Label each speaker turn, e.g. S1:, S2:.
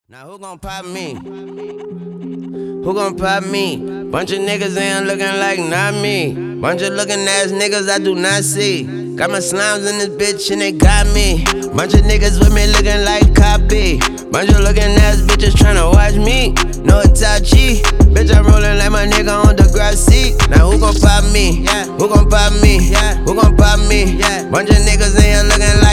S1: Now who gon' pop me? Who gon' pop me? Bunch of niggas in looking like not me. Bunch of looking ass niggas I do not see. Got my slimes in this bitch and they got me. Bunch of niggas with me looking like copy. Bunch of looking ass bitches tryna watch me. No Itachi. Bitch, I'm rolling like my nigga on the grass seat. Now who gon' pop me? Who gon' pop me? Who gon' pop me? Bunch of niggas in here looking like